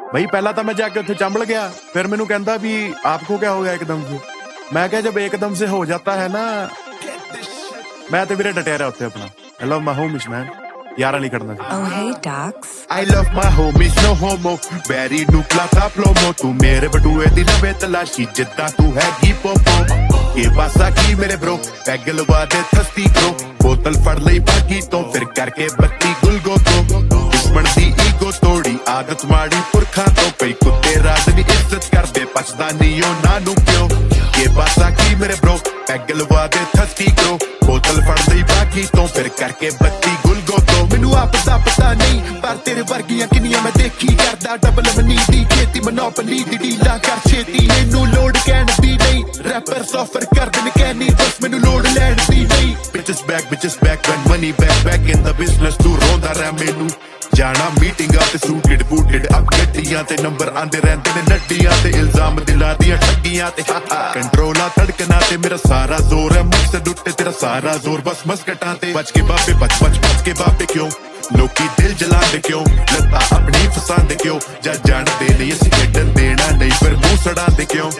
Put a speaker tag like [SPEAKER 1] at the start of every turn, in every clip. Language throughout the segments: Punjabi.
[SPEAKER 1] भाई पहला तो मैं जाके उत्थे चंबल गया, फिर मैनू कहंदा भी आपको क्या हो गया एकदम से। मैं क्या जब एकदम से हो जाता है ना, मैं तो वीरे डटेरा उत्थे अपना। I love my homies man, यारा नहीं करना।
[SPEAKER 2] Oh hey Dax,
[SPEAKER 3] I love my homies no homo, बैरी ਨੂੰ ਪਲਾਤਾ ਪਲੋਮੋ, ਤੂੰ ਮੇਰੇ ਬਟੂਏ ਦੀ ਲਵੇ ਤਲਾਸ਼ੀ ਜਿੱਦਾਂ ਤੂੰ ਹੈਗੀ ਪੋਪੋ। ਇਹ ਪਾਸਾ ਕੀ ਮੇਰੇ bro, ਪੈਗ ਲਵਾ ਦੇ ਥਸਤੀ ਕਰੋ, ਬੋਤਲ ਫੜ ਲਈ ਬਾਗੀ ਤੋਂ ਫਿਰ ਕਰਕੇ ਬੱਤੀ ਗੁਲਗੋ ਤੋਂ। ਦੁਸ਼ਮਣ ਦੀ ਈਗੋ ਤੋੜੀ ਆਦਤ ਮਾੜੀ ਪੁਰਖਾਂ ਤੋਂ, ਕਈ ਕੁੱਤੇ ਰਾਜ ਦੀ ਇੱਜ਼ਤ ਕਰਦੇ ਪਛਦਾ ਨਹੀਂ ਉਹਨਾਂ ਨੂੰ ਕਿਉਂ। ਇਹ ਪਾਸਾ ਕੀ ਮੇਰੇ bro, ਪੈਗ ਲਵਾ ਦੇ ਥਸਤੀ ਕਰੋ, ਬੋਤਲ ਫੜ ਲਈ ਬਾਗੀ ਤੋਂ ਫਿਰ ਕਰਕੇ ਬੱਤੀ ਗੁਲਗੋ ਤੋਂ। ਮੈਨੂੰ ਆਪ ਦਾ ਪਤਾ ਨਹੀਂ ਪਰ ਤੇਰੇ ਵਰਗੀਆਂ ਕਿੰਨੀਆਂ ਮੈਂ ਦੇਖੀ, ਕਰਦਾ ਡਬਲ ਮਨੀ ਦੀ ਖੇਤੀ ਮਨੋਪਲੀ ਦੀ ਡੀਲਾਂ ਕਰ ਛੇਤੀ। ਮੈਨੂੰ ਲੋੜ ਕਹਿਣ ਦੀ ਨਹੀਂ, ਰੈਪਰ ਸੌਫਰ ਕਰਦੇ ਨੇ ਕਹਿਣੀ, ਬਸ ਮੈਨੂੰ ਲੋੜ ਲੈਣ ਦੀ ਨਹੀਂ। bitches back when money back in the business, ਤੂੰ ਰੋਂਦਾ ਰਹਿ ਮੈਨੂੰ ਜਾਣਾ ਮੀਟਿੰਗਾਂ ਤੇ ਸੂਟਡ ਬੂਟਡ ਅਪ ਗੱਡੀਆਂ ਤੇ ਨੰਬਰ ਆਂਦੇ ਰਹਿੰਦੇ ਨੇ ਨੱਡੀਆਂ ਤੇ, ਇਲਜ਼ਾਮ ਦਿਲਾਂ ਦੀਆਂ ਠੱਗੀਆਂ ਤੇ। ਕੰਟਰੋਲ ਆ ਧੜਕਣਾ ਤੇ ਮੇਰਾ ਸਾਰਾ ਜ਼ੋਰ ਹੈ, ਮਕਸਦ ਉੱਤੇ ਤੇਰਾ ਸਾਰਾ ਜ਼ੋਰ ਬਸ ਮਸਕਟਾਂ ਤੇ। ਬਚ ਕੇ ਬਾਬੇ ਬਚ ਕੇ ਬਾਬੇ ਕਿਉਂ ਲੋਕੀ ਦਿਲ ਜਲਾਉਂਦੇ ਕਿਉਂ, ਲੱਤਾਂ ਆਪਣੀ ਫਸਾਉਂਦੇ ਕਿਉਂ, ਜਦ ਜਾਣਦੇ ਨਹੀਂ ਅਸੀਂ ਖੇਡਣ ਦੇਣਾ ਨਹੀਂ ਫਿਰ ਮੂੰਹ ਸੜਾਉਂਦੇ ਕਿਉਂ।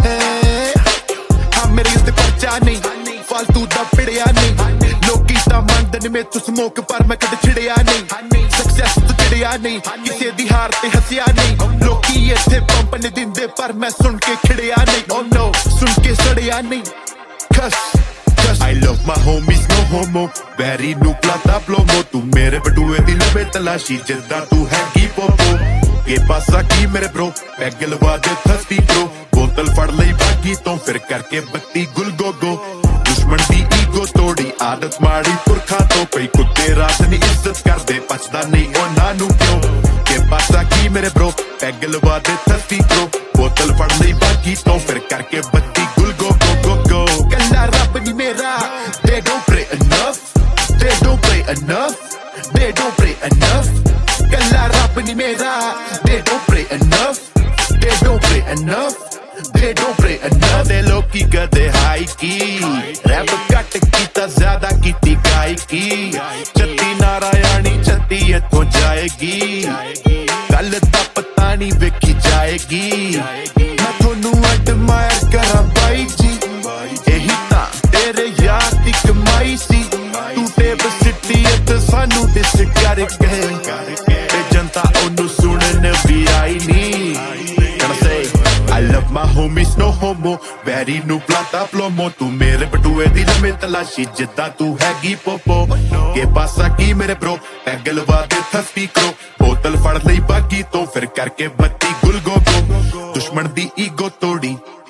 [SPEAKER 3] ਹਾਂ ਮੇਰੇ ਉੱਤੇ ਪਰਚਾ ਨਹੀਂ, ਫਾਲਤੂ ਦਾ ਪਿੜਿਆ ਨਹੀਂ, ਲੋਕੀ ਤਾਂ ਮੰਨਦੇ ਨੇ ਮੈਥੋਂ ਸਮੋਕ ਪਰ ਮੈਂ ਕਦੇ ਛਿੜਿਆ ਨਹੀਂ। ਸਕਸੈਸ ਤੋਂ ਚਿੜਿਆ ਨਹੀਂ, ਕਿਸੇ ਦੀ ਹਾਰ ਤੇ ਹੱਸਿਆ ਨਹੀਂ, ਲੋਕੀ ਇੱਥੇ ਪੰਪ ਨੇ ਦਿੰਦੇ ਪਰ ਮੈਂ ਸੁਣ ਕੇ ਖਿੜਿਆ ਨਹੀਂ। ਓ ਨੋ ਸੁਣ ਕੇ ਸੜਿਆ ਨਹੀਂ, ਕਸ I love my homies no homo, ਬੈਰੀ ਨੂੰ ਪਲਾਤਾ ਪਲੋਮੋ, ਤੂੰ ਮੇਰੇ ਬਟੂਏ ਦੀ ਲਵੇ ਤਲਾਸ਼ੀ ਜਿੱਦਾਂ ਤੂੰ ਹੈਗੀ ਪੋਪੋ। ਇਹ ਪਾਸਾ ਕੀ ਮੇਰੇ bro, ਪੈਗ ਲਵਾ ਦੇ ਥਸਤੀ ਕਰੋ, ਬੋਤਲ ਫੜ ਲਈ ਬਾਗੀ ਤੋਂ ਫਿਰ ਕਰਕੇ ਬੱਤੀ ਗੁਲਗੋ ਗੋ। ਦੁਸ਼ਮਣ ਦੀ ਈਗੋ ਤੋੜੀ ਆਦਤ ਮਾੜੀ ਪੁਰਖਾਂ ਤੋਂ, ਕਈ ਕੁੱਤੇ ਰਾਤ ਦੀ ਇੱਜ਼ਤ ਕਰਦੇ ਪਛਦਾ ਨਹੀਂ ਉਹਨਾਂ ਨੂੰ ਕਿਉਂ। ਇਹ ਪਾਸਾ ਕੀ ਮੇਰੇ bro, ਪੈਗ ਲਵਾ ਦੇ ਥਸਤੀ ਕਰੋ, ਬੋਤਲ ਫੜ ਲਈ ਬਾਗੀ ਤੋਂ ਫਿਰ ਕਰਕੇ ਬੱਤੀ ਗੁਲਗੋ ਗੋ ਗੋ। ਕੱਲਾ ਰੱਬ ਨੀ ਮੇਰਾ, they don't pray enough, they don't pray enough, they don't pray enough। ਕੱਲਾ ਰੱਬ ਨੀ ਮੇਰਾ, they don't pray enough, they don't pray enough, they don't pray enough। ਦੇ ਲੋਕੀ ਕਦੇ ਹਾਈ ਕੀ ਰੈਪ ਘੱਟ ਕੀਤਾ ਜ਼ਿਆਦਾ ਕੀਤੀ ਗਾਇਕੀ, ਚੱਤੀ ਨਾਰਾਇਣੀ ਚੱਤੀ ਇੱਥੋਂ ਜਾਏਗੀ, ਗੱਲ ਤਾਂ ਪਤਾ ਨਹੀਂ ਵੇਖੀ ਜਾਏਗੀ। ਮੈਂ ਤੁਹਾਨੂੰ ਐਡਮਾਇਰ ਕਰਾਂ ਬਾਈ ਜੀ, ਇਹੀ ਤਾਂ ਤੇਰੇ ਯਾਰ ਦੀ ਕਮਾਈ ਸੀ, ਤੂੰ ਟੇਪ ਸਿੱਟੀ ਅਤੇ ਸਾਨੂੰ ਡਿਸ ਕਰਕੇ, ਤੇ ਜਨਤਾ ਉਹਨੂੰ ਸੁਣਨ ਵੀ ਆਈ ਨਹੀਂ। I love my homies no homo, ਬੈਰੀ ਨੂੰ ਪਲਾਤਾ ਪਲੋਮੋ, ਤੂੰ ਮੇਰੇ ਬਟੂਏ ਦੀ ਲੰਮੇ ਤਲਾਸ਼ੀ ਜਿੱਦਾਂ ਤੂੰ ਹੈਗੀ ਪੋਪੋ। ਇਹ ਪਾਸਾ ਕੀ ਮੇਰੇ bro, ਪੈਗ ਲਵਾ ਦੇ ਥਸਤੀ ਕਰੋ, ਬੋਤਲ ਫੜ ਲਈ ਬਾਗੀ ਤੋਂ ਫਿਰ ਕਰਕੇ ਬੱਤੀ ਗੁਲਗੋ ਗੋ। ਦੁਸ਼ਮਣ ਦੀ ਈਗੋ ਤੋੜੀ